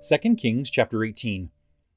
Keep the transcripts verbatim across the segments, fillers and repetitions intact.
Second Kings chapter eighteen.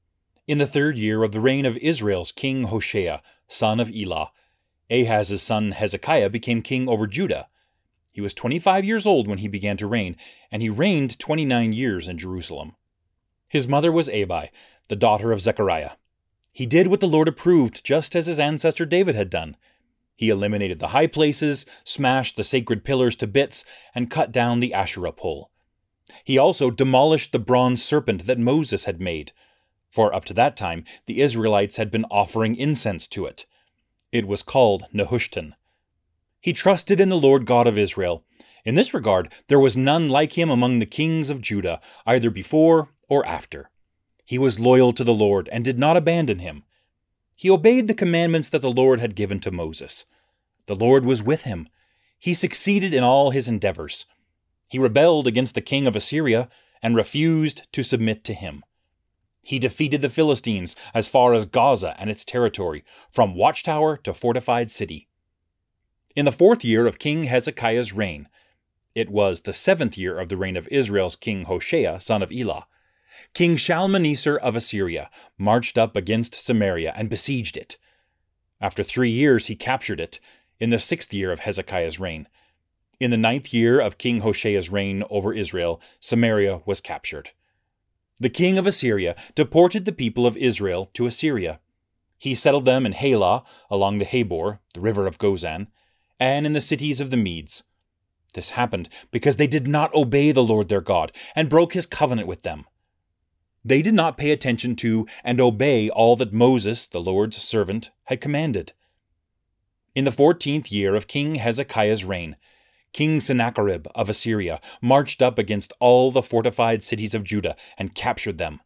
In the third year of the reign of Israel's king Hoshea, son of Elah, Ahaz's son Hezekiah became king over Judah. He was twenty-five years old when he began to reign, and he reigned twenty-nine years in Jerusalem. His mother was Abi, the daughter of Zechariah. He did what the Lord approved, just as his ancestor David had done. He eliminated the high places, smashed the sacred pillars to bits, and cut down the Asherah pole. He also demolished the bronze serpent that Moses had made, for up to that time the Israelites had been offering incense to it. It was called Nehushtan. He trusted in the Lord God of Israel. In this regard, there was none like him among the kings of Judah, either before or after. He was loyal to the Lord and did not abandon him. He obeyed the commandments that the Lord had given to Moses. The Lord was with him. He succeeded in all his endeavors. He rebelled against the king of Assyria and refused to submit to him. He defeated the Philistines as far as Gaza and its territory, from watchtower to fortified city. In the fourth year of King Hezekiah's reign, it was the seventh year of the reign of Israel's king Hoshea, son of Elah, King Shalmaneser of Assyria marched up against Samaria and besieged it. After three years he captured it, in the sixth year of Hezekiah's reign. In the ninth year of King Hoshea's reign over Israel, Samaria was captured. The king of Assyria deported the people of Israel to Assyria. He settled them in Halah, along the Habor, the river of Gozan, and in the cities of the Medes. This happened because they did not obey the Lord their God and broke his covenant with them. They did not pay attention to and obey all that Moses, the Lord's servant, had commanded. In the fourteenth year of King Hezekiah's reign, King Sennacherib of Assyria marched up against all the fortified cities of Judah and captured them.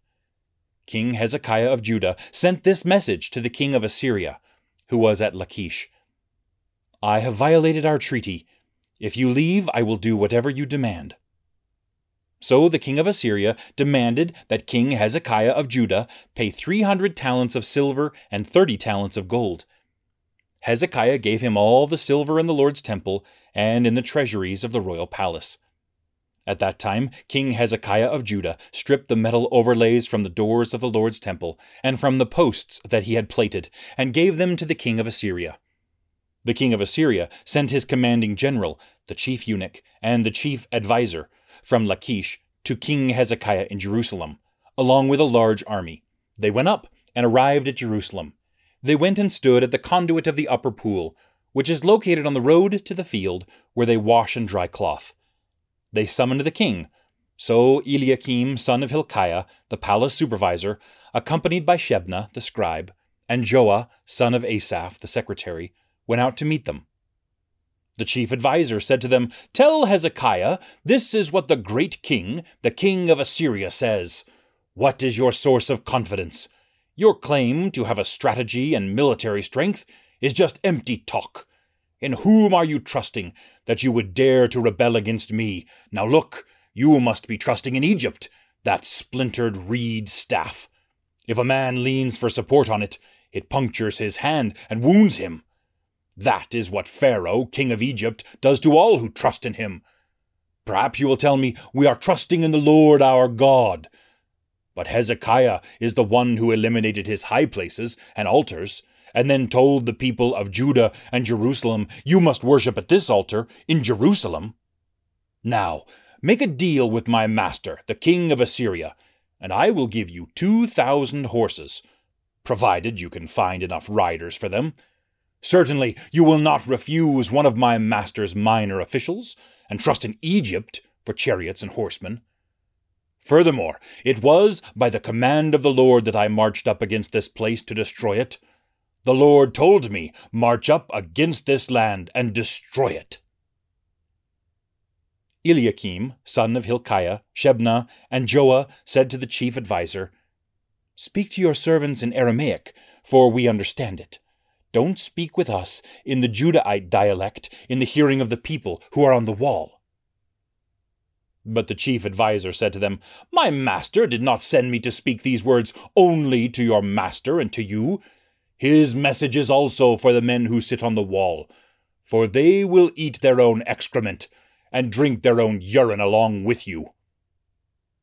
King Hezekiah of Judah sent this message to the king of Assyria, who was at Lachish. "I have violated our treaty. If you leave, I will do whatever you demand." So the king of Assyria demanded that King Hezekiah of Judah pay three hundred talents of silver and thirty talents of gold. Hezekiah gave him all the silver in the Lord's temple and in the treasuries of the royal palace. At that time, King Hezekiah of Judah stripped the metal overlays from the doors of the Lord's temple and from the posts that he had plated, and gave them to the king of Assyria. The king of Assyria sent his commanding general, the chief eunuch, and the chief adviser from Lachish to King Hezekiah in Jerusalem, along with a large army. They went up and arrived at Jerusalem. They went and stood at the conduit of the upper pool, which is located on the road to the field where they wash and dry cloth. They summoned the king. So Eliakim, son of Hilkiah, the palace supervisor, accompanied by Shebna, the scribe, and Joah, son of Asaph, the secretary, went out to meet them. The chief adviser said to them, "Tell Hezekiah, this is what the great king, the king of Assyria, says. What is your source of confidence? Your claim to have a strategy and military strength is just empty talk. In whom are you trusting that you would dare to rebel against me? Now look, you must be trusting in Egypt, that splintered reed staff. If a man leans for support on it, it punctures his hand and wounds him. That is what Pharaoh, king of Egypt, does to all who trust in him. Perhaps you will tell me, we are trusting in the Lord our God. But Hezekiah is the one who eliminated his high places and altars, and then told the people of Judah and Jerusalem, you must worship at this altar in Jerusalem. Now, make a deal with my master, the king of Assyria, and I will give you two thousand horses, provided you can find enough riders for them. Certainly you will not refuse one of my master's minor officials, and trust in Egypt for chariots and horsemen. Furthermore, it was by the command of the Lord that I marched up against this place to destroy it. The Lord told me, march up against this land and destroy it." Eliakim, son of Hilkiah, Shebna, and Joah said to the chief adviser, "Speak to your servants in Aramaic, for we understand it. Don't speak with us in the Judahite dialect in the hearing of the people who are on the wall." But the chief adviser said to them, "My master did not send me to speak these words only to your master and to you. His message is also for the men who sit on the wall, for they will eat their own excrement and drink their own urine along with you."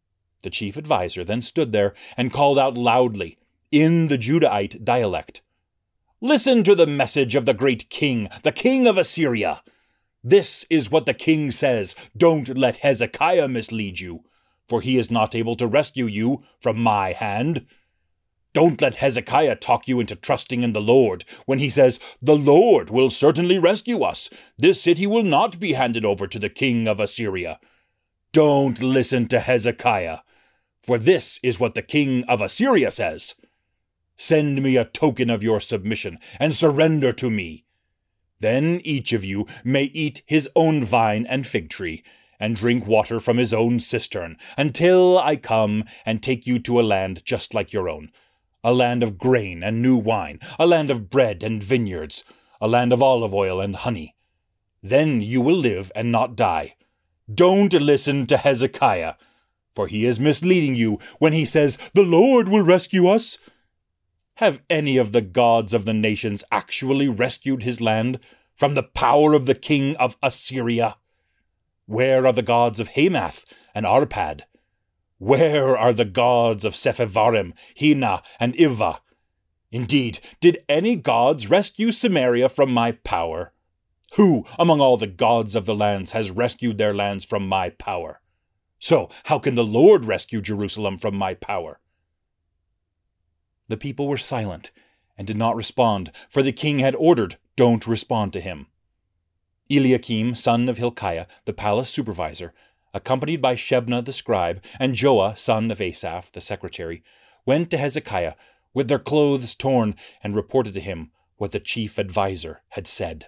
The chief adviser then stood there and called out loudly, in the Judahite dialect, "Listen to the message of the great king, the king of Assyria. This is what the king says. Don't let Hezekiah mislead you, for he is not able to rescue you from my hand. Don't let Hezekiah talk you into trusting in the Lord when he says, 'The Lord will certainly rescue us. This city will not be handed over to the king of Assyria.' Don't listen to Hezekiah, for this is what the king of Assyria says. Send me a token of your submission and surrender to me. Then each of you may eat his own vine and fig tree, and drink water from his own cistern, until I come and take you to a land just like your own, a land of grain and new wine, a land of bread and vineyards, a land of olive oil and honey. Then you will live and not die. Don't listen to Hezekiah, for he is misleading you when he says, 'The Lord will rescue us.' Have any of the gods of the nations actually rescued his land from the power of the king of Assyria? Where are the gods of Hamath and Arpad? Where are the gods of Sepharvaim, Hena, and Ivvah? Indeed, did any gods rescue Samaria from my power? Who among all the gods of the lands has rescued their lands from my power? So how can the Lord rescue Jerusalem from my power?" The people were silent and did not respond, for the king had ordered, "Don't respond to him." Eliakim, son of Hilkiah, the palace supervisor, accompanied by Shebna the scribe, and Joah, son of Asaph, the secretary, went to Hezekiah with their clothes torn and reported to him what the chief adviser had said.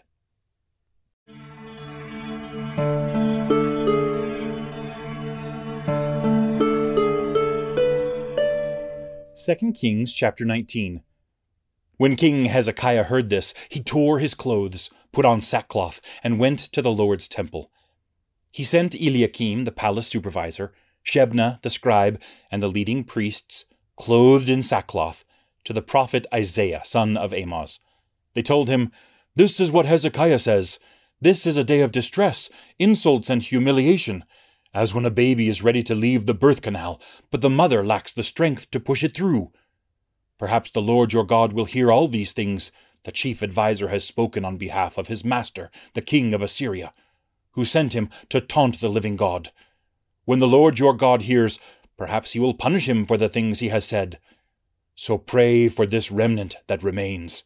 Second Kings chapter nineteen. When King Hezekiah heard this, he tore his clothes, put on sackcloth, and went to the Lord's temple. He sent Eliakim, the palace supervisor, Shebna, the scribe, and the leading priests, clothed in sackcloth, to the prophet Isaiah, son of Amoz. They told him, "This is what Hezekiah says. This is a day of distress, insults, and humiliation, as when a baby is ready to leave the birth canal, but the mother lacks the strength to push it through. Perhaps the Lord your God will hear all these things the chief adviser has spoken on behalf of his master, the king of Assyria, who sent him to taunt the living God. When the Lord your God hears, perhaps he will punish him for the things he has said. So pray for this remnant that remains."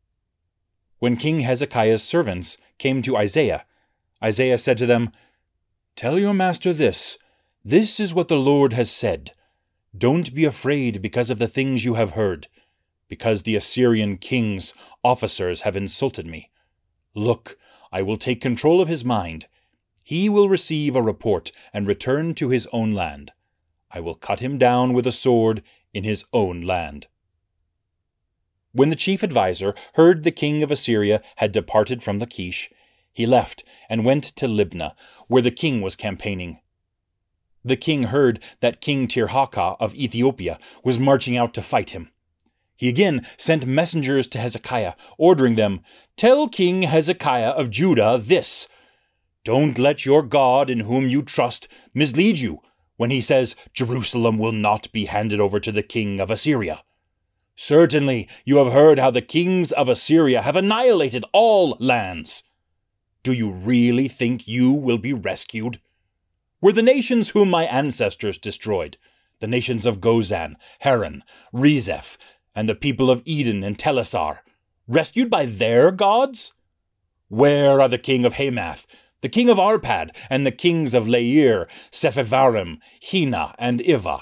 When King Hezekiah's servants came to Isaiah, Isaiah said to them, "Tell your master this. This is what the Lord has said. Don't be afraid because of the things you have heard, because the Assyrian king's officers have insulted me. Look, I will take control of his mind. He will receive a report and return to his own land. I will cut him down with a sword in his own land." When the chief adviser heard the king of Assyria had departed from Lachish, he left and went to Libnah, where the king was campaigning. The king heard that King Tirhakah of Ethiopia was marching out to fight him. He again sent messengers to Hezekiah, ordering them, "Tell King Hezekiah of Judah this. Don't let your God in whom you trust mislead you when he says Jerusalem will not be handed over to the king of Assyria. Certainly you have heard how the kings of Assyria have annihilated all lands. Do you really think you will be rescued? Were the nations whom my ancestors destroyed, the nations of Gozan, Haran, Rezeph, and the people of Eden and Telassar, rescued by their gods? Where are the king of Hamath, the king of Arpad, and the kings of Lair, Sepharvaim, Hena, and Ivvah?"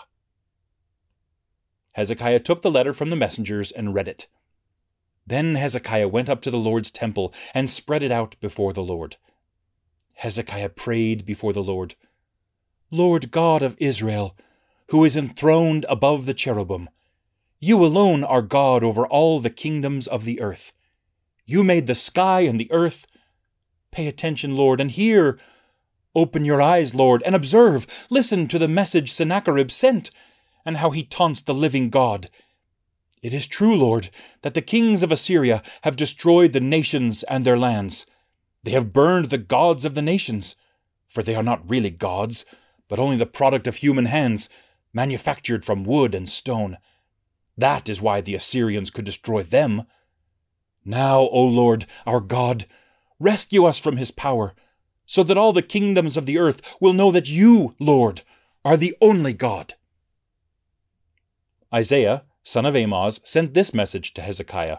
Hezekiah took the letter from the messengers and read it. Then Hezekiah went up to the Lord's temple and spread it out before the Lord. Hezekiah prayed before the Lord, "Lord God of Israel, who is enthroned above the cherubim, you alone are God over all the kingdoms of the earth. You made the sky and the earth. Pay attention, Lord, and hear. Open your eyes, Lord, and observe. Listen to the message Sennacherib sent, and how he taunts the living God. It is true, Lord, that the kings of Assyria have destroyed the nations and their lands. They have burned the gods of the nations, for they are not really gods, but only the product of human hands, manufactured from wood and stone. That is why the Assyrians could destroy them. Now, O Lord, our God, rescue us from his power, so that all the kingdoms of the earth will know that you, Lord, are the only God." Isaiah, son of Amoz, sent this message to Hezekiah.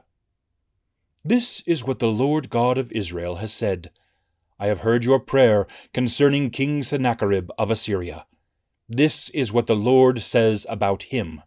"This is what the Lord God of Israel has said. I have heard your prayer concerning King Sennacherib of Assyria. This is what the Lord says about him.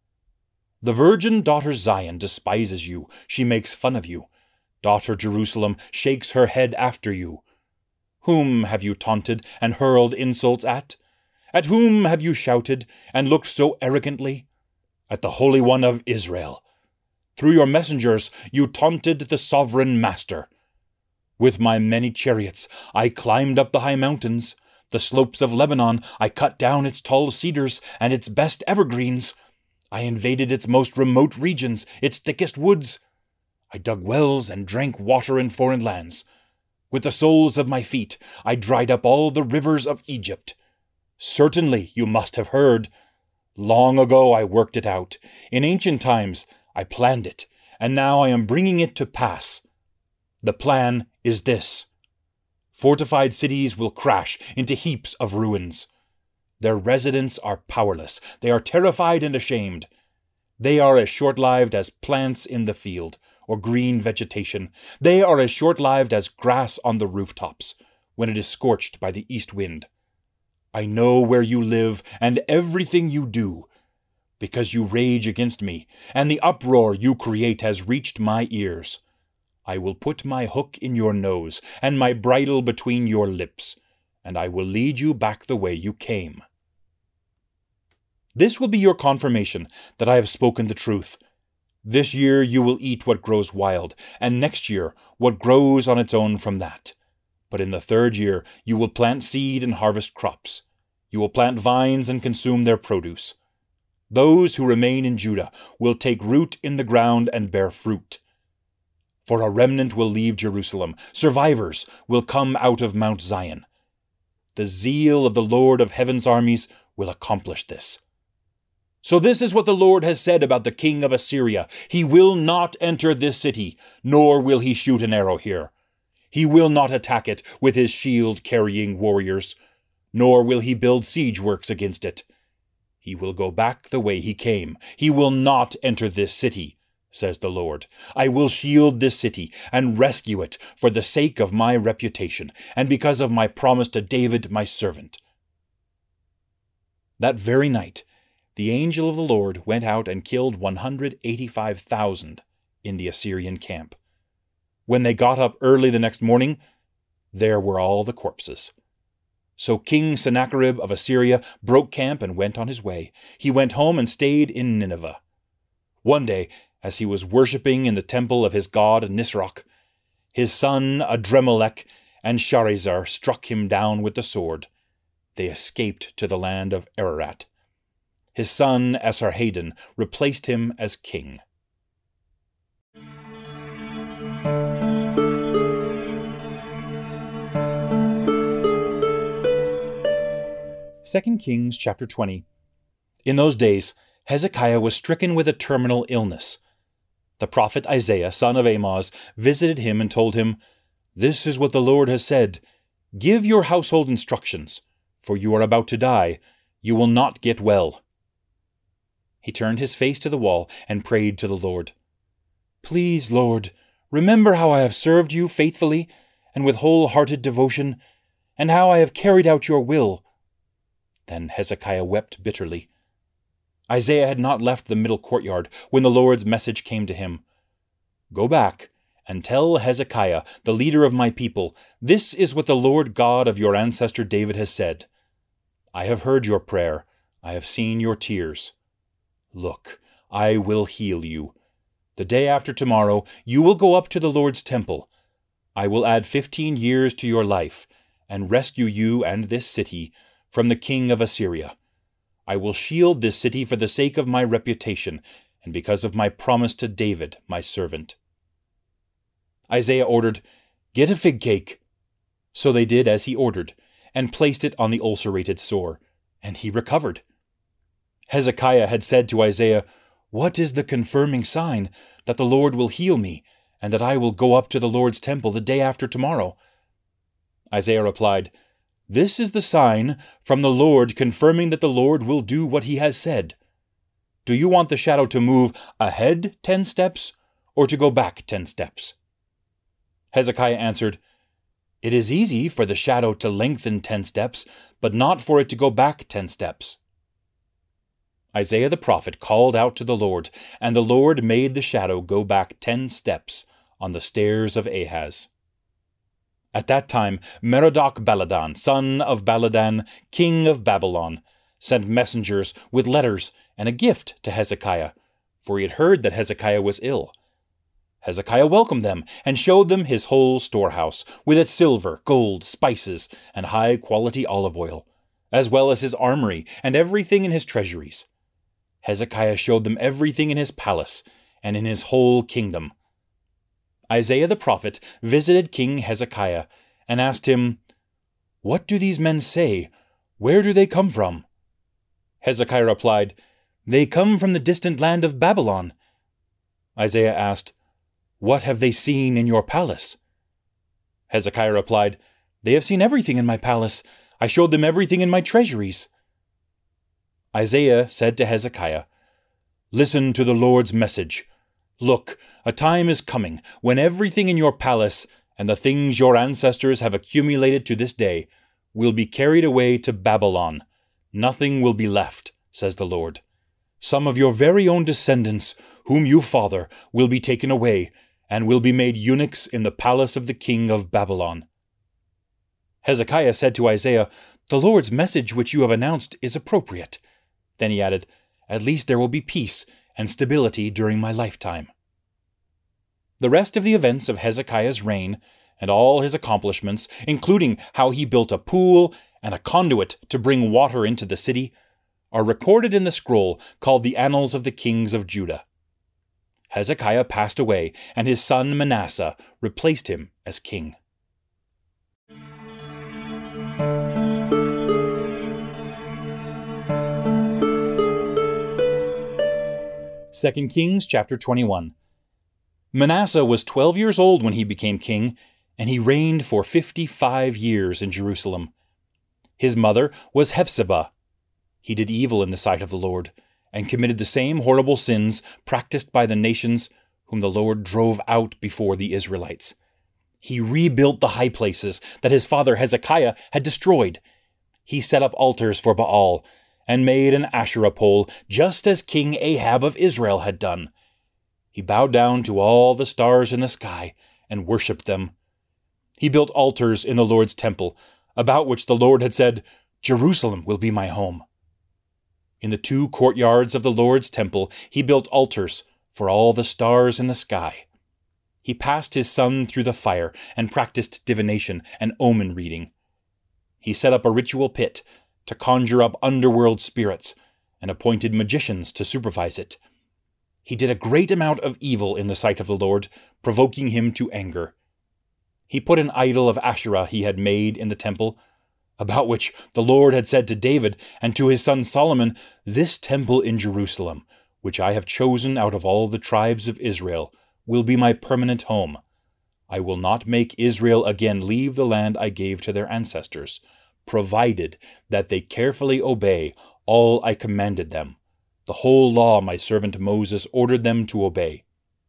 The virgin daughter Zion despises you. She makes fun of you. Daughter Jerusalem shakes her head after you. Whom have you taunted and hurled insults at? At whom have you shouted and looked so arrogantly? At the Holy One of Israel. Through your messengers you taunted the sovereign master. With my many chariots I climbed up the high mountains. The slopes of Lebanon I cut down its tall cedars and its best evergreens. I invaded its most remote regions, its thickest woods. I dug wells and drank water in foreign lands. With the soles of my feet I dried up all the rivers of Egypt. Certainly you must have heard. Long ago I worked it out. In ancient times I planned it, and now I am bringing it to pass. The plan is this. Fortified cities will crash into heaps of ruins. Their residents are powerless. They are terrified and ashamed. They are as short-lived as plants in the field, or green vegetation. They are as short-lived as grass on the rooftops, when it is scorched by the east wind. I know where you live and everything you do, because you rage against me, and the uproar you create has reached my ears. I will put my hook in your nose, and my bridle between your lips, and I will lead you back the way you came. This will be your confirmation that I have spoken the truth. This year you will eat what grows wild, and next year what grows on its own from that. But in the third year you will plant seed and harvest crops. You will plant vines and consume their produce. Those who remain in Judah will take root in the ground and bear fruit. For a remnant will leave Jerusalem. Survivors will come out of Mount Zion. The zeal of the Lord of heaven's armies will accomplish this. So this is what the Lord has said about the king of Assyria. He will not enter this city, nor will he shoot an arrow here. He will not attack it with his shield-carrying warriors, nor will he build siege works against it. He will go back the way he came. He will not enter this city, says the Lord. I will shield this city and rescue it for the sake of my reputation, and because of my promise to David my servant. That very night, the angel of the Lord went out and killed one hundred eighty-five thousand in the Assyrian camp. When they got up early the next morning, there were all the corpses. So King Sennacherib of Assyria broke camp and went on his way. He went home and stayed in Nineveh. One day, as he was worshipping in the temple of his god Nisroch, his son Adremelech and Sharezer struck him down with the sword. They escaped to the land of Ararat. His son Esarhaddon replaced him as king. Second Kings chapter twenty. In those days, Hezekiah was stricken with a terminal illness. The prophet Isaiah, son of Amoz, visited him and told him, "This is what the Lord has said. Give your household instructions, for you are about to die. You will not get well." He turned his face to the wall and prayed to the Lord. "Please, Lord, remember how I have served you faithfully and with wholehearted devotion, and how I have carried out your will." Then Hezekiah wept bitterly. Isaiah had not left the middle courtyard when the Lord's message came to him. "Go back and tell Hezekiah, the leader of my people, this is what the Lord God of your ancestor David has said. I have heard your prayer. I have seen your tears. Look, I will heal you. The day after tomorrow, you will go up to the Lord's temple. I will add fifteen years to your life, and rescue you and this city from the king of Assyria. I will shield this city for the sake of my reputation, and because of my promise to David, my servant." Isaiah ordered, "Get a fig cake." So they did as he ordered, and placed it on the ulcerated sore, and he recovered. Hezekiah had said to Isaiah, "What is the confirming sign that the Lord will heal me, and that I will go up to the Lord's temple the day after tomorrow?" Isaiah replied, "This is the sign from the Lord confirming that the Lord will do what he has said. Do you want the shadow to move ahead ten steps, or to go back ten steps?" Hezekiah answered, "It is easy for the shadow to lengthen ten steps, but not for it to go back ten steps." Isaiah the prophet called out to the Lord, and the Lord made the shadow go back ten steps on the stairs of Ahaz. At that time Merodach-Baladan, son of Baladan, king of Babylon, sent messengers with letters and a gift to Hezekiah, for he had heard that Hezekiah was ill. Hezekiah welcomed them and showed them his whole storehouse, with its silver, gold, spices, and high-quality olive oil, as well as his armory and everything in his treasuries. Hezekiah showed them everything in his palace and in his whole kingdom. Isaiah the prophet visited King Hezekiah and asked him, "What do these men say? Where do they come from?" Hezekiah replied, "They come from the distant land of Babylon." Isaiah asked, "What have they seen in your palace?" Hezekiah replied, "They have seen everything in my palace. I showed them everything in my treasuries." Isaiah said to Hezekiah, "Listen to the Lord's message. Look, a time is coming when everything in your palace and the things your ancestors have accumulated to this day will be carried away to Babylon. Nothing will be left, says the Lord. Some of your very own descendants, whom you father, will be taken away, and will be made eunuchs in the palace of the king of Babylon." Hezekiah said to Isaiah, "The Lord's message which you have announced is appropriate." Then he added, "At least there will be peace and stability during my lifetime." The rest of the events of Hezekiah's reign, and all his accomplishments, including how he built a pool and a conduit to bring water into the city, are recorded in the scroll called the Annals of the Kings of Judah. Hezekiah passed away, and his son Manasseh replaced him as king. Second Kings chapter twenty-one. Manasseh was twelve years old when he became king, and he reigned for fifty-five years in Jerusalem. His mother was Hephzibah. He did evil in the sight of the Lord, and committed the same horrible sins practiced by the nations whom the Lord drove out before the Israelites. He rebuilt the high places that his father Hezekiah had destroyed. He set up altars for Baal, and made an Asherah pole, just as King Ahab of Israel had done. He bowed down to all the stars in the sky and worshipped them. He built altars in the Lord's temple, about which the Lord had said, "Jerusalem will be my home." In the two courtyards of the Lord's temple he built altars for all the stars in the sky. He passed his son through the fire and practiced divination and omen reading. He set up a ritual pit to conjure up underworld spirits, and appointed magicians to supervise it. He did a great amount of evil in the sight of the Lord, provoking him to anger. He put an idol of Asherah he had made in the temple, about which the Lord had said to David and to his son Solomon, "This temple in Jerusalem, which I have chosen out of all the tribes of Israel, will be my permanent home. I will not make Israel again leave the land I gave to their ancestors, provided that they carefully obey all I commanded them, the whole law my servant Moses ordered them to obey."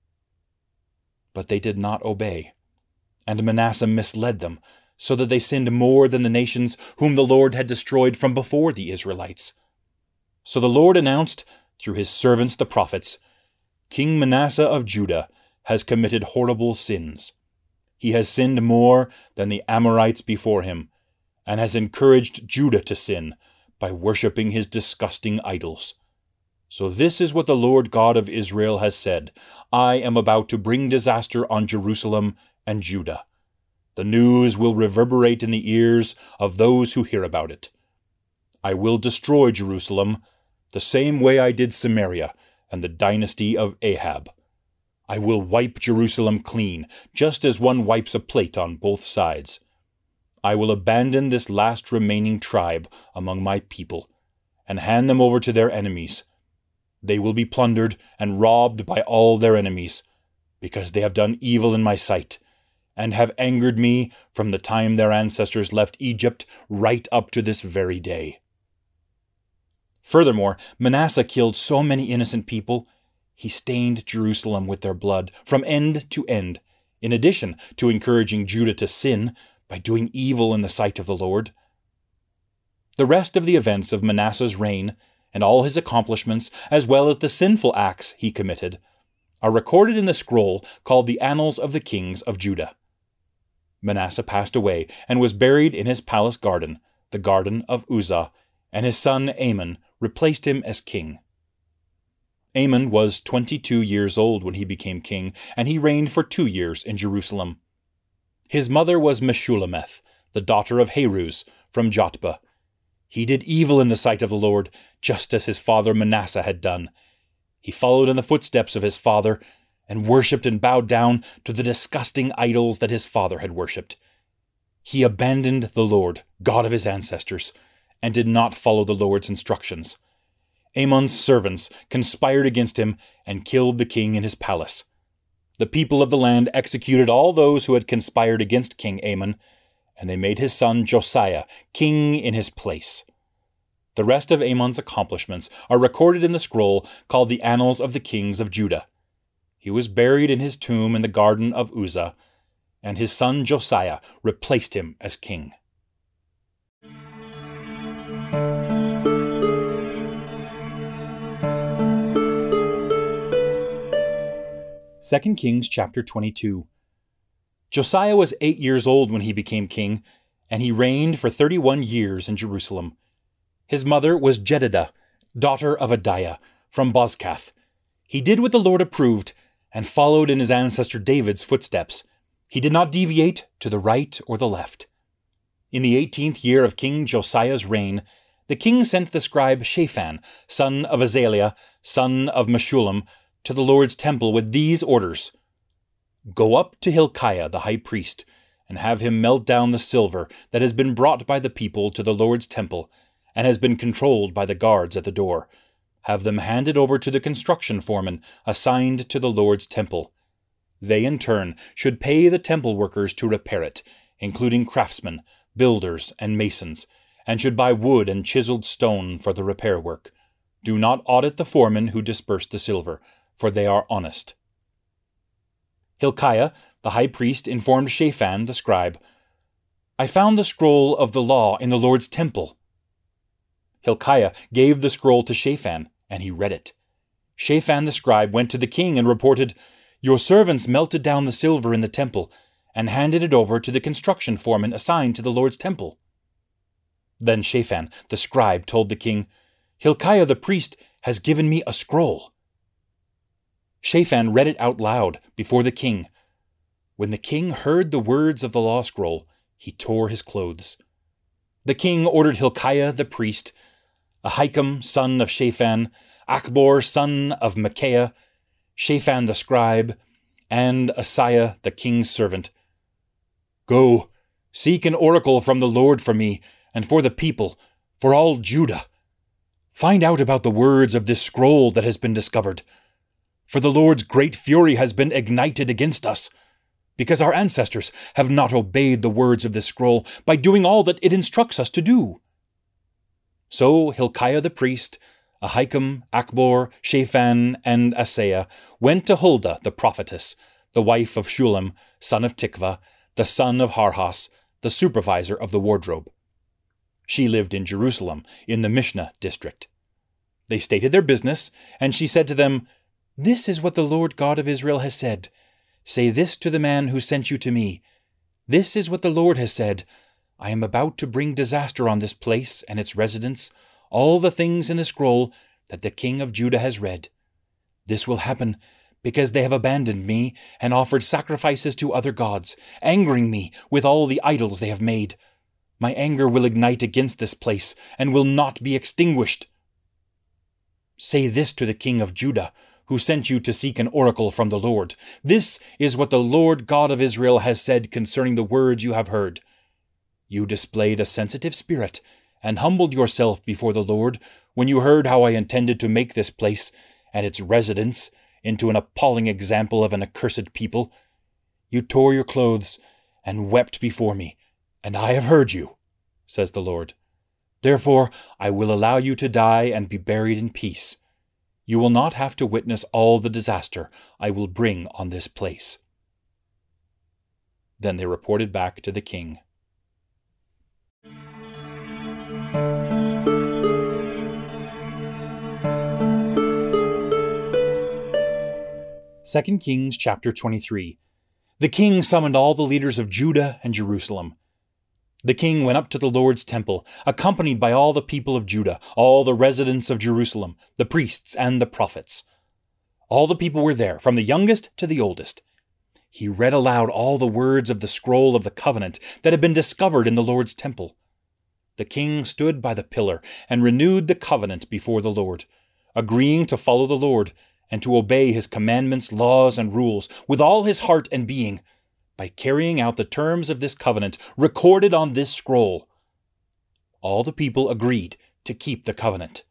But they did not obey, and Manasseh misled them, so that they sinned more than the nations whom the Lord had destroyed from before the Israelites. So the Lord announced, through his servants the prophets, "King Manasseh of Judah has committed horrible sins. He has sinned more than the Amorites before him, and has encouraged Judah to sin by worshipping his disgusting idols. So this is what the Lord God of Israel has said: I am about to bring disaster on Jerusalem and Judah. The news will reverberate in the ears of those who hear about it. I will destroy Jerusalem the same way I did Samaria and the dynasty of Ahab. I will wipe Jerusalem clean, just as one wipes a plate on both sides. I will abandon this last remaining tribe among my people, and hand them over to their enemies. They will be plundered and robbed by all their enemies, because they have done evil in my sight, and have angered me from the time their ancestors left Egypt right up to this very day." Furthermore, Manasseh killed so many innocent people, he stained Jerusalem with their blood from end to end, in addition to encouraging Judah to sin by doing evil in the sight of the Lord. The rest of the events of Manasseh's reign, and all his accomplishments, as well as the sinful acts he committed, are recorded in the scroll called the Annals of the Kings of Judah. Manasseh passed away and was buried in his palace garden, the garden of Uzzah, and his son Amon replaced him as king. Amon was twenty-two years old when he became king, and he reigned for two years in Jerusalem. His mother was Meshullemeth, the daughter of Haruz, from Jotbah. He did evil in the sight of the Lord, just as his father Manasseh had done. He followed in the footsteps of his father, and worshipped and bowed down to the disgusting idols that his father had worshipped. He abandoned the Lord, God of his ancestors, and did not follow the Lord's instructions. Amon's servants conspired against him and killed the king in his palace. The people of the land executed all those who had conspired against King Amon, and they made his son Josiah king in his place. The rest of Amon's accomplishments are recorded in the scroll called the Annals of the Kings of Judah. He was buried in his tomb in the garden of Uzzah, and his son Josiah replaced him as king. Second Kings chapter twenty-two. Josiah was eight years old when he became king, and he reigned for thirty-one years in Jerusalem. His mother was Jedidah, daughter of Adiah, from Bozkath. He did what the Lord approved, and followed in his ancestor David's footsteps. He did not deviate to the right or the left. In the eighteenth year of King Josiah's reign, the king sent the scribe Shaphan, son of Azaliah, son of Meshullam, to the Lord's temple with these orders: "Go up to Hilkiah the high priest, and have him melt down the silver that has been brought by the people to the Lord's temple, and has been controlled by the guards at the door. Have them handed over to the construction foremen assigned to the Lord's temple. They, in turn, should pay the temple workers to repair it, including craftsmen, builders, and masons, and should buy wood and chiseled stone for the repair work. Do not audit the foremen who dispersed the silver, for they are honest." Hilkiah, the high priest, informed Shaphan, the scribe, "I found the scroll of the law in the Lord's temple." Hilkiah gave the scroll to Shaphan, and he read it. Shaphan the scribe went to the king and reported, "Your servants melted down the silver in the temple, and handed it over to the construction foreman assigned to the Lord's temple." Then Shaphan the scribe told the king, "Hilkiah the priest has given me a scroll." Shaphan read it out loud before the king. When the king heard the words of the law scroll, he tore his clothes. The king ordered Hilkiah the priest, Ahikam son of Shaphan, Achbor son of Micaiah, Shaphan the scribe, and Asaiah the king's servant, "Go, seek an oracle from the Lord for me, and for the people, for all Judah. Find out about the words of this scroll that has been discovered. For the Lord's great fury has been ignited against us, because our ancestors have not obeyed the words of this scroll by doing all that it instructs us to do." So Hilkiah the priest, Ahikam, Achbor, Shaphan, and Asaiah went to Huldah the prophetess, the wife of Shulem, son of Tikvah, the son of Harhas, the supervisor of the wardrobe. She lived in Jerusalem, in the Mishnah district. They stated their business, and she said to them, "This is what the Lord God of Israel has said. Say this to the man who sent you to me. This is what the Lord has said. I am about to bring disaster on this place and its residents, all the things in the scroll that the king of Judah has read. This will happen because they have abandoned me and offered sacrifices to other gods, angering me with all the idols they have made. My anger will ignite against this place and will not be extinguished. Say this to the king of Judah, who sent you to seek an oracle from the Lord. This is what the Lord God of Israel has said concerning the words you have heard. You displayed a sensitive spirit and humbled yourself before the Lord when you heard how I intended to make this place and its residents into an appalling example of an accursed people, you tore your clothes and wept before me, and I have heard you, says the Lord. Therefore I will allow you to die and be buried in peace. You will not have to witness all the disaster I will bring on this place." Then they reported back to the king. Second Kings chapter twenty-three. The king summoned all the leaders of Judah and Jerusalem. The king went up to the Lord's temple, accompanied by all the people of Judah, all the residents of Jerusalem, the priests and the prophets. All the people were there, from the youngest to the oldest. He read aloud all the words of the scroll of the covenant that had been discovered in the Lord's temple. The king stood by the pillar and renewed the covenant before the Lord, agreeing to follow the Lord and to obey his commandments, laws, and rules with all his heart and being, by carrying out the terms of this covenant recorded on this scroll. All the people agreed to keep the covenant.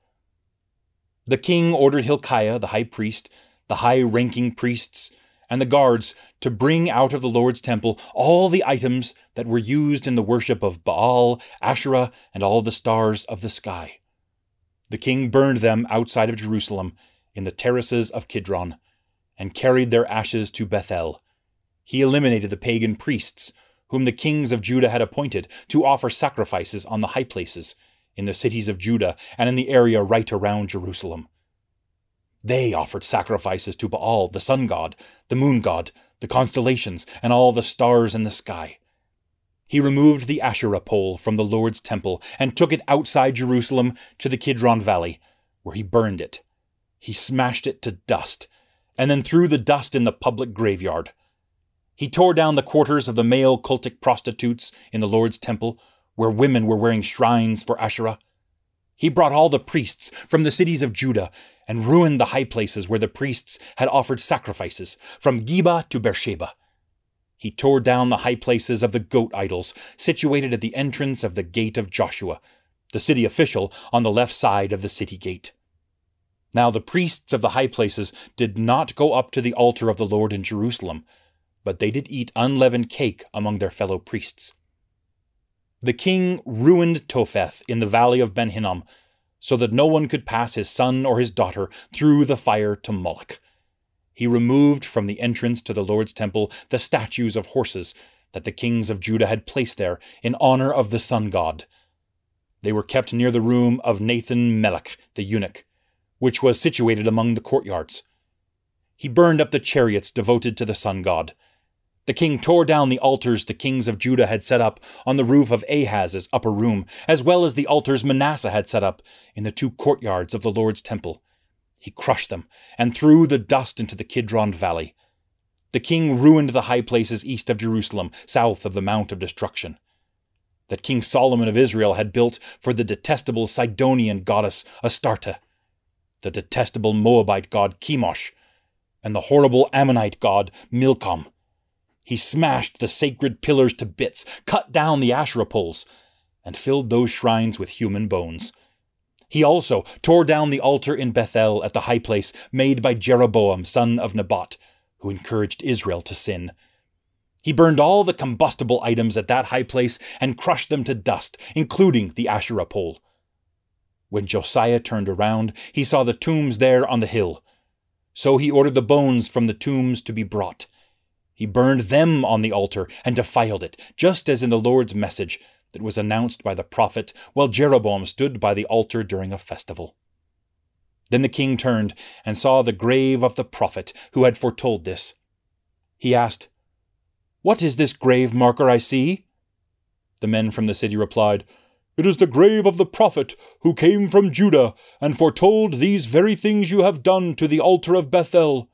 The king ordered Hilkiah, the high priest, the high-ranking priests, and the guards to bring out of the Lord's temple all the items that were used in the worship of Baal, Asherah, and all the stars of the sky. The king burned them outside of Jerusalem in the terraces of Kidron, and carried their ashes to Bethel. He eliminated the pagan priests, whom the kings of Judah had appointed to offer sacrifices on the high places, in the cities of Judah and in the area right around Jerusalem. They offered sacrifices to Baal, the sun god, the moon god, the constellations, and all the stars in the sky. He removed the Asherah pole from the Lord's temple and took it outside Jerusalem to the Kidron Valley, where he burned it. He smashed it to dust, and then threw the dust in the public graveyard. He tore down the quarters of the male cultic prostitutes in the Lord's temple, where women were wearing shrines for Asherah. He brought all the priests from the cities of Judah and ruined the high places where the priests had offered sacrifices, from Geba to Beersheba. He tore down the high places of the goat idols situated at the entrance of the gate of Joshua, the city official on the left side of the city gate. Now the priests of the high places did not go up to the altar of the Lord in Jerusalem, but they did eat unleavened cake among their fellow priests. The king ruined Topheth in the valley of Ben Hinnom, so that no one could pass his son or his daughter through the fire to Moloch. He removed from the entrance to the Lord's temple the statues of horses that the kings of Judah had placed there in honor of the sun god. They were kept near the room of Nathan Melech, the eunuch, which was situated among the courtyards. He burned up the chariots devoted to the sun god. The king tore down the altars the kings of Judah had set up on the roof of Ahaz's upper room, as well as the altars Manasseh had set up in the two courtyards of the Lord's temple. He crushed them and threw the dust into the Kidron Valley. The king ruined the high places east of Jerusalem, south of the Mount of Destruction, that King Solomon of Israel had built for the detestable Sidonian goddess Astarte, the detestable Moabite god Chemosh, and the horrible Ammonite god Milcom. He smashed the sacred pillars to bits, cut down the Asherah poles, and filled those shrines with human bones. He also tore down the altar in Bethel at the high place made by Jeroboam, son of Nebat, who encouraged Israel to sin. He burned all the combustible items at that high place and crushed them to dust, including the Asherah pole. When Josiah turned around, he saw the tombs there on the hill. So he ordered the bones from the tombs to be brought. He burned them on the altar and defiled it, just as in the Lord's message that was announced by the prophet while Jeroboam stood by the altar during a festival. Then the king turned and saw the grave of the prophet who had foretold this. He asked, "What is this grave marker I see?" The men from the city replied, "It is the grave of the prophet who came from Judah and foretold these very things you have done to the altar of Bethel."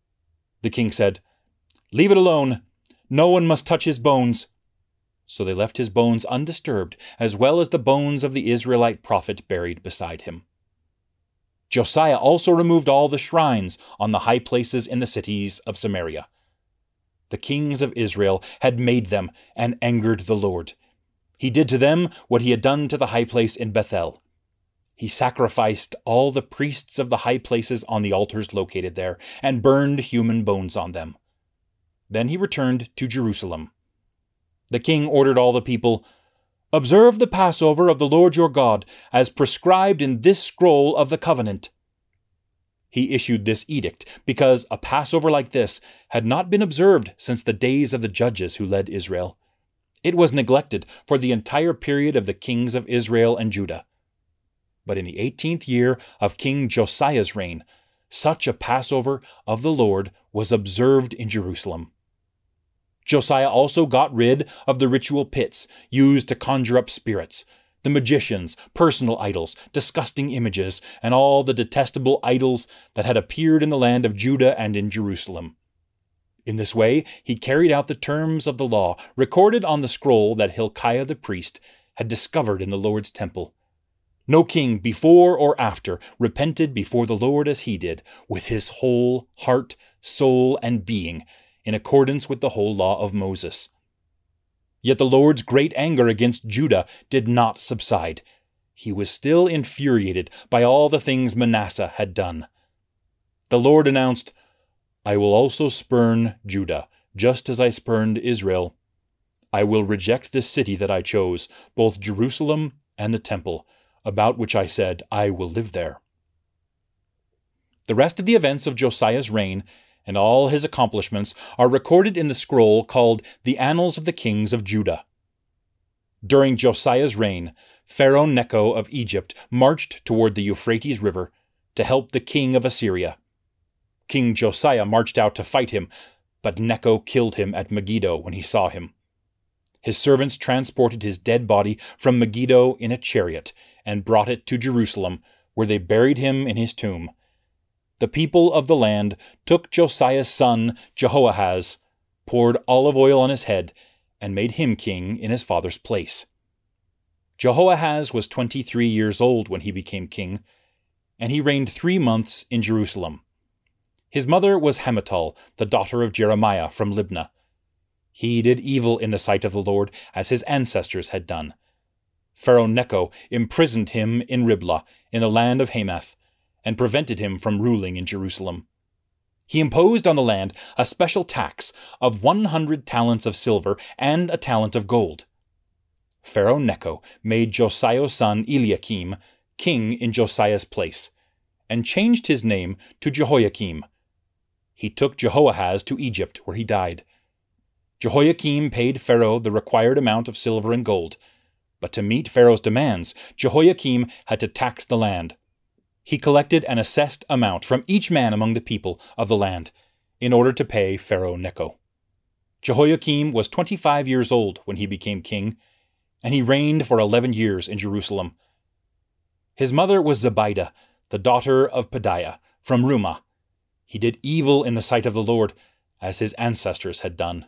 The king said, "Leave it alone. No one must touch his bones." So they left his bones undisturbed, as well as the bones of the Israelite prophet buried beside him. Josiah also removed all the shrines on the high places in the cities of Samaria. The kings of Israel had made them and angered the Lord. He did to them what he had done to the high place in Bethel. He sacrificed all the priests of the high places on the altars located there, and burned human bones on them. Then he returned to Jerusalem. The king ordered all the people, "Observe the Passover of the Lord your God, as prescribed in this scroll of the covenant." He issued this edict because a Passover like this had not been observed since the days of the judges who led Israel. It was neglected for the entire period of the kings of Israel and Judah. But in the eighteenth year of King Josiah's reign, such a Passover of the Lord was observed in Jerusalem. Josiah also got rid of the ritual pits used to conjure up spirits, the magicians, personal idols, disgusting images, and all the detestable idols that had appeared in the land of Judah and in Jerusalem. In this way, he carried out the terms of the law recorded on the scroll that Hilkiah the priest had discovered in the Lord's temple. No king before or after repented before the Lord as he did, with his whole heart, soul, and being, in accordance with the whole law of Moses. Yet the Lord's great anger against Judah did not subside. He was still infuriated by all the things Manasseh had done. The Lord announced, "I will also spurn Judah, just as I spurned Israel. I will reject this city that I chose, both Jerusalem and the temple, about which I said, I will live there." The rest of the events of Josiah's reign and all his accomplishments are recorded in the scroll called the Annals of the Kings of Judah. During Josiah's reign, Pharaoh Necho of Egypt marched toward the Euphrates River to help the king of Assyria. King Josiah marched out to fight him, but Necho killed him at Megiddo when he saw him. His servants transported his dead body from Megiddo in a chariot and brought it to Jerusalem, where they buried him in his tomb. The people of the land took Josiah's son Jehoahaz, poured olive oil on his head, and made him king in his father's place. Jehoahaz was twenty-three years old when he became king, and he reigned three months in Jerusalem. His mother was Hamutal, the daughter of Jeremiah from Libnah. He did evil in the sight of the Lord, as his ancestors had done. Pharaoh Necho imprisoned him in Riblah, in the land of Hamath, and prevented him from ruling in Jerusalem. He imposed on the land a special tax of one hundred talents of silver and a talent of gold. Pharaoh Necho made Josiah's son Eliakim king in Josiah's place, and changed his name to Jehoiakim. He took Jehoahaz to Egypt, where he died. Jehoiakim paid Pharaoh the required amount of silver and gold, but to meet Pharaoh's demands, Jehoiakim had to tax the land. He collected an assessed amount from each man among the people of the land, in order to pay Pharaoh Necho. Jehoiakim was twenty-five years old when he became king, and he reigned for eleven years in Jerusalem. His mother was Zebidah, the daughter of Pedaiah, from Rumah. He did evil in the sight of the Lord, as his ancestors had done.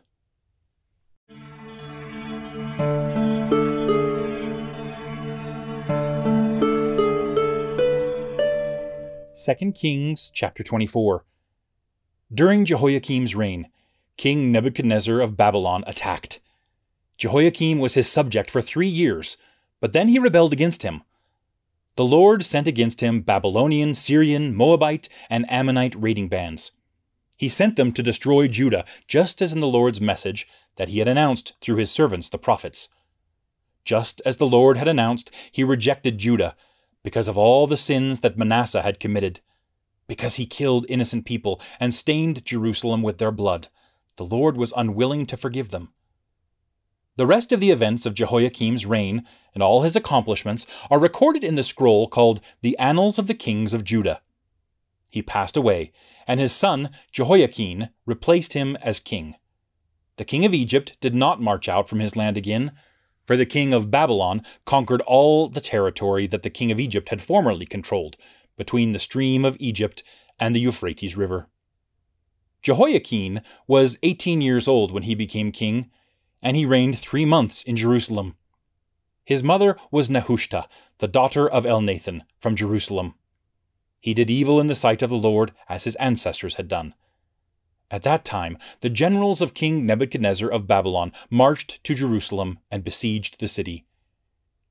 Second Kings chapter twenty-four. During Jehoiakim's reign, King Nebuchadnezzar of Babylon attacked. Jehoiakim was his subject for three years, but then he rebelled against him. The Lord sent against him Babylonian, Syrian, Moabite, and Ammonite raiding bands. He sent them to destroy Judah, just as in the Lord's message that he had announced through his servants the prophets. Just as the Lord had announced, he rejected Judah, because of all the sins that Manasseh had committed. Because he killed innocent people and stained Jerusalem with their blood, the Lord was unwilling to forgive them. The rest of the events of Jehoiakim's reign and all his accomplishments are recorded in the scroll called the Annals of the Kings of Judah. He passed away, and his son Jehoiachin replaced him as king. The king of Egypt did not march out from his land again, for the king of Babylon conquered all the territory that the king of Egypt had formerly controlled, between the stream of Egypt and the Euphrates River. Jehoiachin was eighteen years old when he became king, and he reigned three months in Jerusalem. His mother was Nehushta, the daughter of Elnathan, from Jerusalem. He did evil in the sight of the Lord, as his ancestors had done. At that time, the generals of King Nebuchadnezzar of Babylon marched to Jerusalem and besieged the city.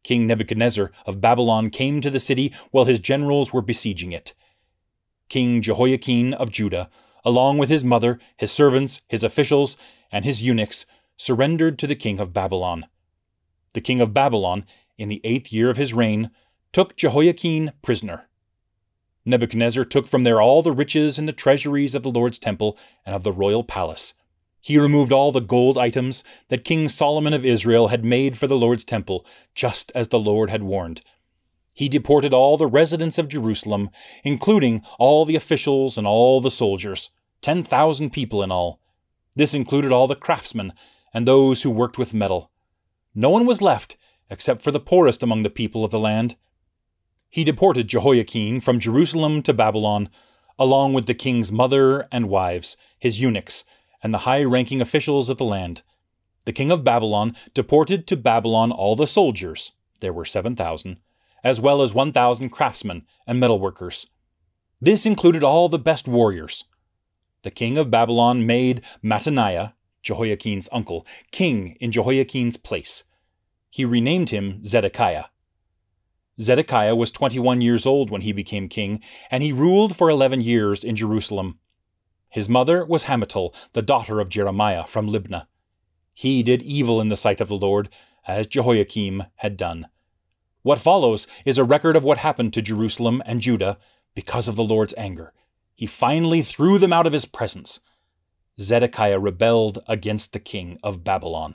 King Nebuchadnezzar of Babylon came to the city while his generals were besieging it. King Jehoiachin of Judah, along with his mother, his servants, his officials, and his eunuchs, surrendered to the king of Babylon. The king of Babylon, in the eighth year of his reign, took Jehoiachin prisoner. Nebuchadnezzar took from there all the riches and the treasuries of the Lord's temple and of the royal palace. He removed all the gold items that King Solomon of Israel had made for the Lord's temple, just as the Lord had warned. He deported all the residents of Jerusalem, including all the officials and all the soldiers, ten thousand people in all. This included all the craftsmen and those who worked with metal. No one was left, except for the poorest among the people of the land. He deported Jehoiachin from Jerusalem to Babylon, along with the king's mother and wives, his eunuchs, and the high-ranking officials of the land. The king of Babylon deported to Babylon all the soldiers, there were seven thousand, as well as one thousand craftsmen and metalworkers. This included all the best warriors. The king of Babylon made Mattaniah, Jehoiachin's uncle, king in Jehoiachin's place. He renamed him Zedekiah. Zedekiah was twenty-one years old when he became king, and he ruled for eleven years in Jerusalem. His mother was Hamutal, the daughter of Jeremiah from Libnah. He did evil in the sight of the Lord, as Jehoiakim had done. What follows is a record of what happened to Jerusalem and Judah because of the Lord's anger. He finally threw them out of his presence. Zedekiah rebelled against the king of Babylon.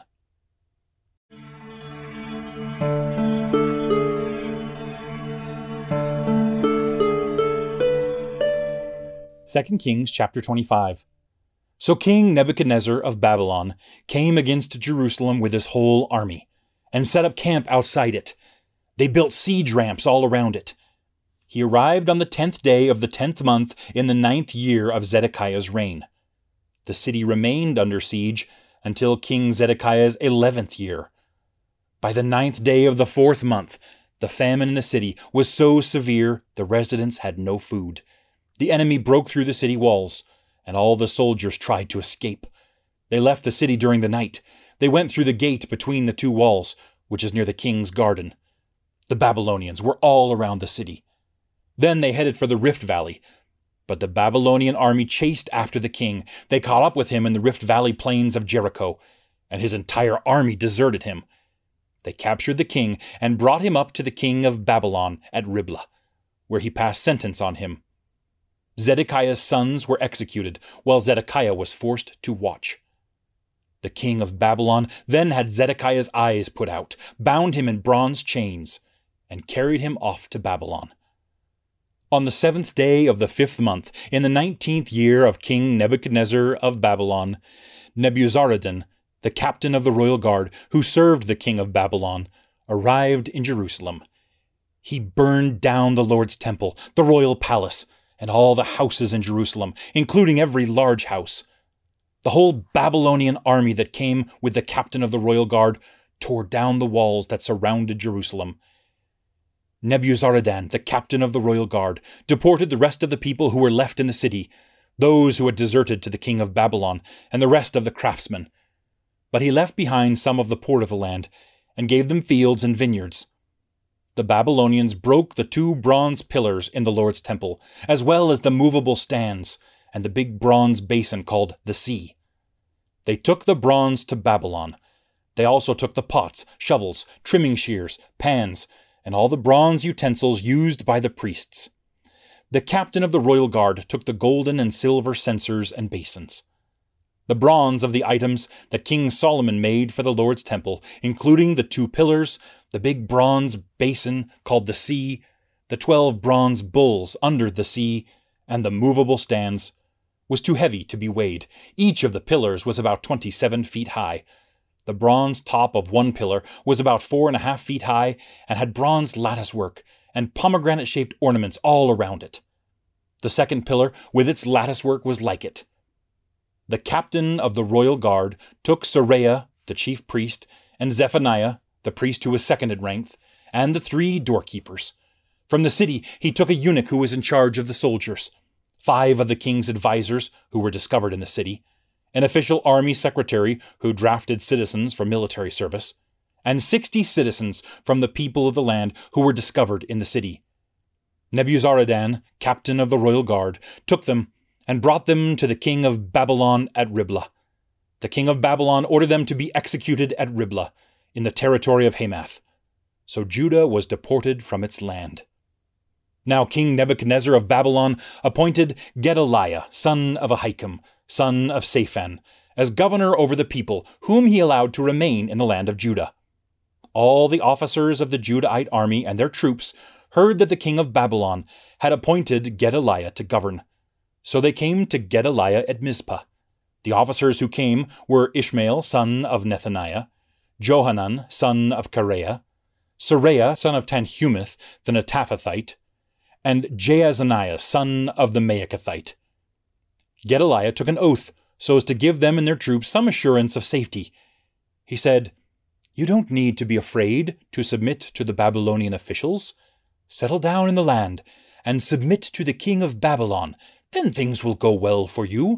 Second Kings chapter twenty-five. So King Nebuchadnezzar of Babylon came against Jerusalem with his whole army, and set up camp outside it. They built siege ramps all around it. He arrived on the tenth day of the tenth month in the ninth year of Zedekiah's reign. The city remained under siege until King Zedekiah's eleventh year. By the ninth day of the fourth month, the famine in the city was so severe the residents had no food. The enemy broke through the city walls, and all the soldiers tried to escape. They left the city during the night. They went through the gate between the two walls, which is near the king's garden. The Babylonians were all around the city. Then they headed for the Rift Valley. But the Babylonian army chased after the king. They caught up with him in the Rift Valley plains of Jericho, and his entire army deserted him. They captured the king and brought him up to the king of Babylon at Riblah, where he passed sentence on him. Zedekiah's sons were executed, while Zedekiah was forced to watch. The king of Babylon then had Zedekiah's eyes put out, bound him in bronze chains, and carried him off to Babylon. On the seventh day of the fifth month, in the nineteenth year of King Nebuchadnezzar of Babylon, Nebuzaradan, the captain of the royal guard, who served the king of Babylon, arrived in Jerusalem. He burned down the Lord's temple, the royal palace, and all the houses in Jerusalem, including every large house. The whole Babylonian army that came with the captain of the royal guard tore down the walls that surrounded Jerusalem. Nebuzaradan, the captain of the royal guard, deported the rest of the people who were left in the city, those who had deserted to the king of Babylon, and the rest of the craftsmen. But he left behind some of the poor of the land, and gave them fields and vineyards. The Babylonians broke the two bronze pillars in the Lord's temple, as well as the movable stands, and the big bronze basin called the Sea. They took the bronze to Babylon. They also took the pots, shovels, trimming shears, pans, and all the bronze utensils used by the priests. The captain of the royal guard took the golden and silver censers and basins. The bronze of the items that King Solomon made for the Lord's temple, including the two pillars, the big bronze basin called the Sea, the twelve bronze bulls under the Sea, and the movable stands, was too heavy to be weighed. Each of the pillars was about twenty-seven feet high. The bronze top of one pillar was about four and a half feet high and had bronze lattice work and pomegranate-shaped ornaments all around it. The second pillar with its lattice work was like it. The captain of the royal guard took Seraiah, the chief priest, and Zephaniah, the priest who was second in rank, and the three doorkeepers. From the city he took a eunuch who was in charge of the soldiers, five of the king's advisers who were discovered in the city, an official army secretary who drafted citizens for military service, and sixty citizens from the people of the land who were discovered in the city. Nebuzaradan, captain of the royal guard, took them and brought them to the king of Babylon at Riblah. The king of Babylon ordered them to be executed at Riblah, in the territory of Hamath. So Judah was deported from its land. Now King Nebuchadnezzar of Babylon appointed Gedaliah, son of Ahikam, son of Shaphan, as governor over the people, whom he allowed to remain in the land of Judah. All the officers of the Judahite army and their troops heard that the king of Babylon had appointed Gedaliah to govern. So they came to Gedaliah at Mizpah. The officers who came were Ishmael, son of Nethaniah, Johanan, son of Kareah, Seraiah, son of Tanhumeth, the Netophathite, and Jaazaniah, son of the Maacathite. Gedaliah took an oath so as to give them and their troops some assurance of safety. He said, "You don't need to be afraid to submit to the Babylonian officials. Settle down in the land and submit to the king of Babylon. Then things will go well for you."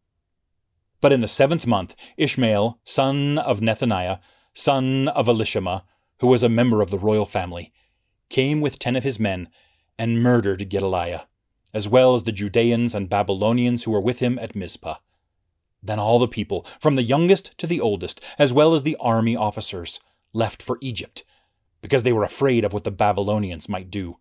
But in the seventh month, Ishmael, son of Nethaniah, son of Elishama, who was a member of the royal family, came with ten of his men and murdered Gedaliah, as well as the Judeans and Babylonians who were with him at Mizpah. Then all the people, from the youngest to the oldest, as well as the army officers, left for Egypt, because they were afraid of what the Babylonians might do.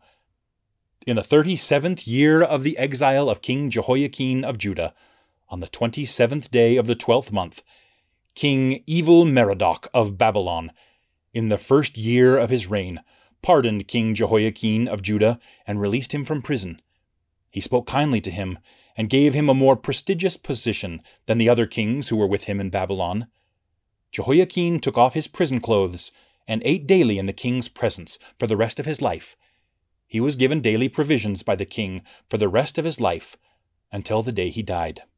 In the thirty-seventh year of the exile of King Jehoiakim of Judah, on the twenty-seventh day of the twelfth month, King Evil-Merodach of Babylon, in the first year of his reign, pardoned King Jehoiakim of Judah and released him from prison. He spoke kindly to him and gave him a more prestigious position than the other kings who were with him in Babylon. Jehoiakim took off his prison clothes and ate daily in the king's presence for the rest of his life. He was given daily provisions by the king for the rest of his life until the day he died.